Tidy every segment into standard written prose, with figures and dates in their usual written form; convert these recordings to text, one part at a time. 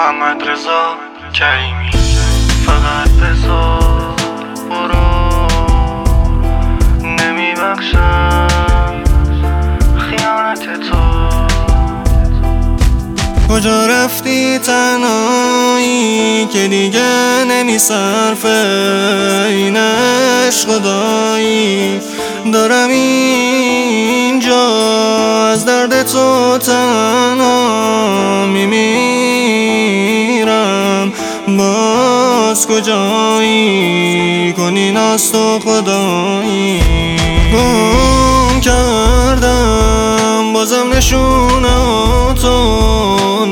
محمد رضا کریمی. فقط بذار برو، نمیبخشم خیانت تو. کجا رفتی تنهایی که دیگه نمیصرفه این عشق خدایی؟ دارم اینجا از درد تو تنها میمیرم. باز کجایی؟ کنی ناز تو خدایی. گم کردم بازم نشونه تو،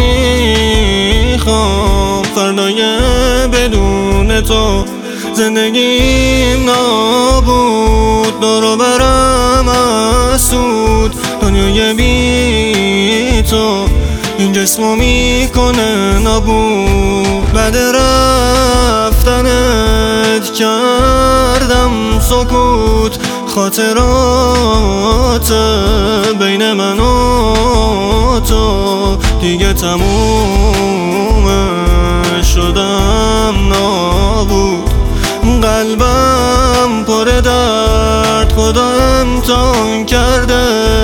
نمیخوام فردای بدون تو. زندگیم نابود، دورو برم اسود، دنیای بی تو این جسمو میکنه نابود. بعد رفتنت کردم سکوت، خاطرات بین من و تو دیگه تمومه، شدم نابود. قلبم پر درد، خدا امتحان کرده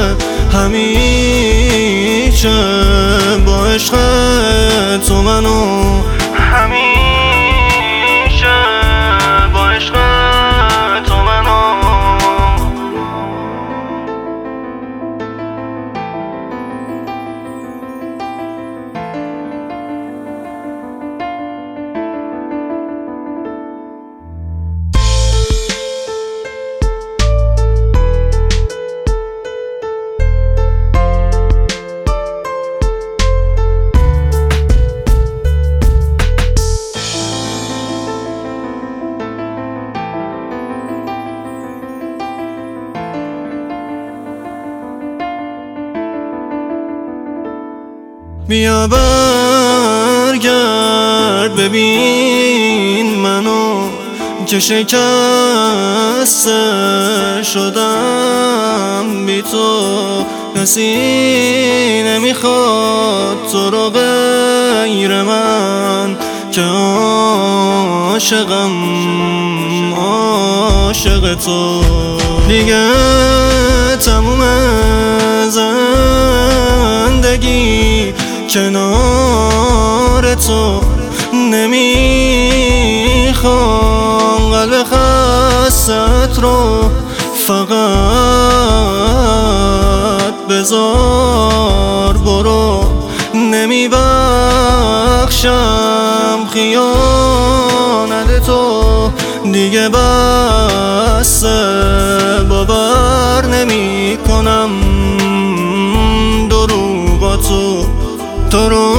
همیشه با عشق تو منو، همیشه با عشق تو منو. بیا برگرد ببین منو که شکسته شدم بی تو. کسی نمیخواد تو رو غیر من که عاشقم، عاشق تو. دیگه تموم زندگی کنار تو، نمیخوام قلب خستت رو. فقط بذار برو، نمیبخشم خیانت تو. دیگه بسه، باور نمی کنم دروغاتو. تو رو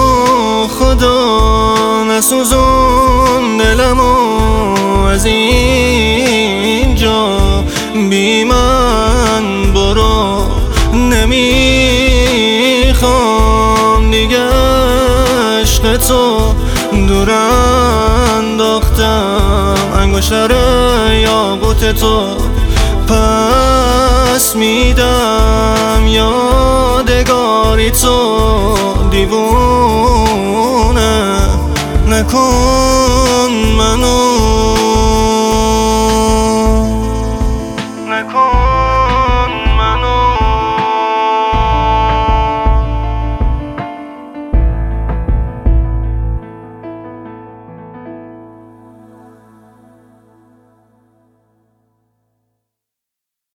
خدا نسوزون دلمو از اینجا، بی من برو. نمیخوام دیگه عشق تو، دور انداختم انگشتر یاقوت تو. پس میدم یادگاری تو، دیوونه نکن منو، نکن